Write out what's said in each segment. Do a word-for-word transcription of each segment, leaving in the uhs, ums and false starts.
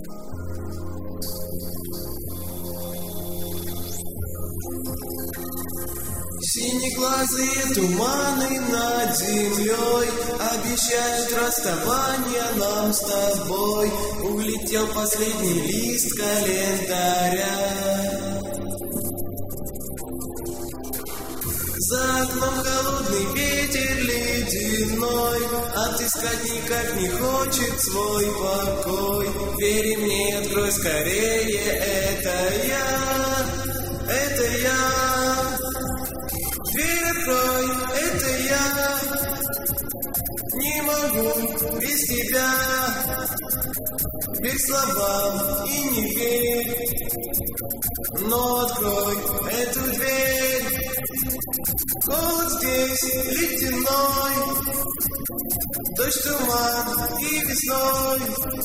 Синеглазые туманы над землей обещают расставание нам с тобой. Улетел последний лист календаря. За окном холодный ветер ледяной, отыскать никак не хочет свой покой. Вери мне, открой скорее, это я, это я. Дверь открой, это я. Не могу без тебя. Верь словам и не верь, но открой эту дверь. Холод здесь ледяной, дождь, туман и весной.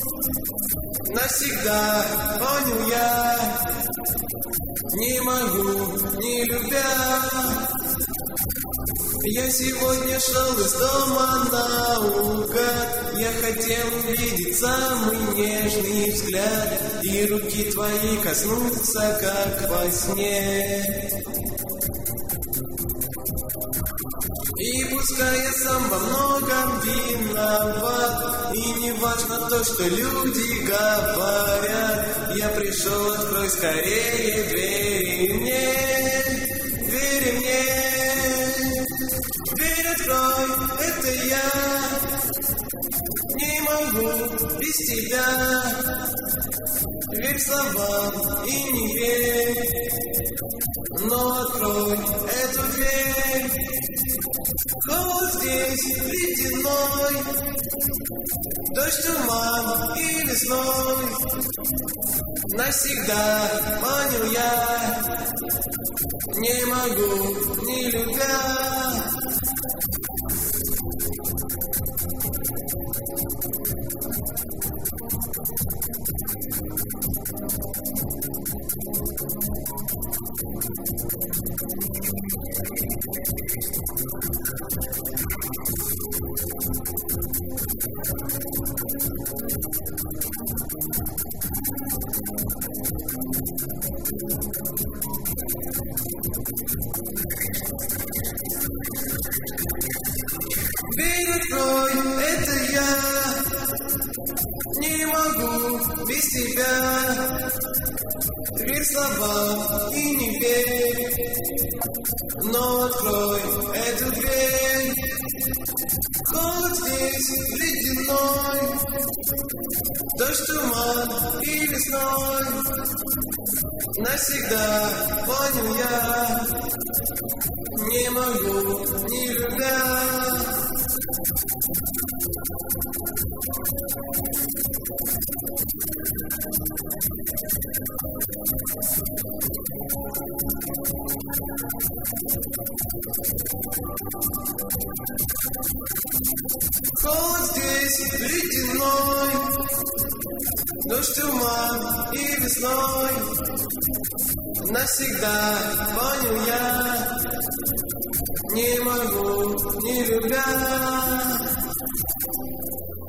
Навсегда понял я, не могу, не любя. Я сегодня шел из дома наугад. Я хотел увидеть самый нежный взгляд и руки твои коснуться, как во сне. И пускай я сам во многом виноват, и не важно то, что люди говорят, я пришел, открой скорее двери мне, двери мне. Дверь открой, это я. Не могу без тебя. Верь словам и не верь, но открой эту дверь. Холод здесь ледяной, дождь, туман и весной. Навсегда понял я, не могу, не любя. Дверь открой, это я. Не могу без тебя. Верь словам и не верь, но открой эту дверь. Холод здесь ледяной, дождь, туман и весной. Навсегда понял я, не могу, не любя. Холод здесь ледяной, дождь, туман и весной. Навсегда понял я, не могу, не любя.